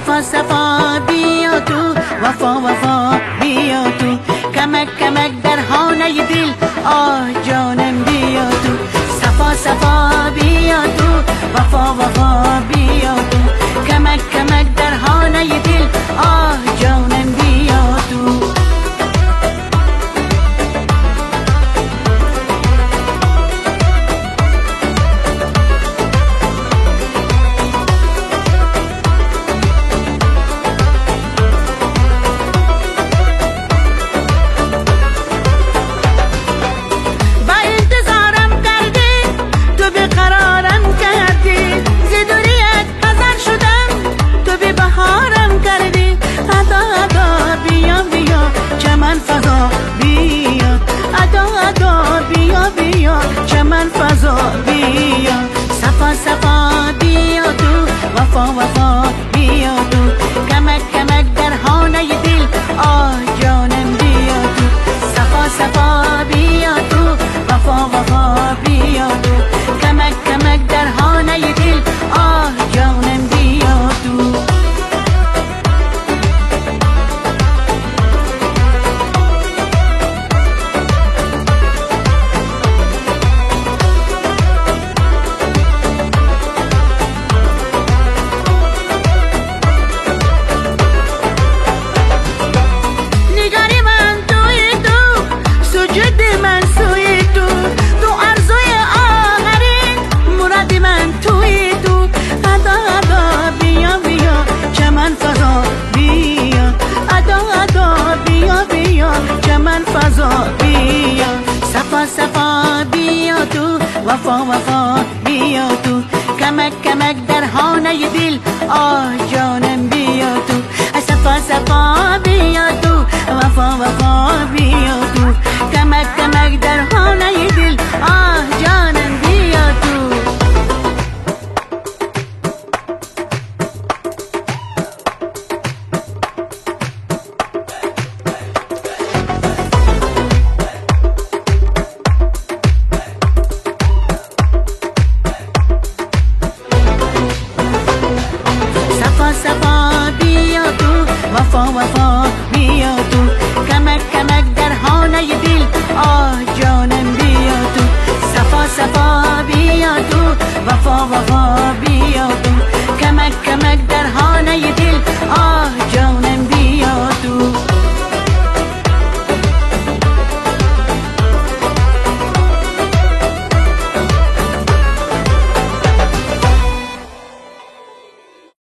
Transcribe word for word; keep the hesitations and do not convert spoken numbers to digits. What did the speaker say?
صفا صفا بیا تو، وفا وفا بیا تو، کمک کمک در خانه دل، آه جانم بیا تو. صفا صفا بیا تو، وفا وفا بیا تو، کمک کمک در خانه دل، آه جانم بیا تو. چمن فضا بیا، صفا صفا بیا تو، وفا وفا بیا تو، کمک کمک در خانه دل، آه جانم بیا تو. صفا صفا بیا تو، وفا وفا بیا تو، کمک کمک در خانه دل، آه جانم بیا تو. چمن فضا بیا، صفا صفا بیا تو، وفا وفا بیا تو، کمک کمک در خانه دل، آه جانم بیا تو. صفا صفا بیا تو، وفا وفا بیا تو، کمک کمک در خانه دل، آه جانم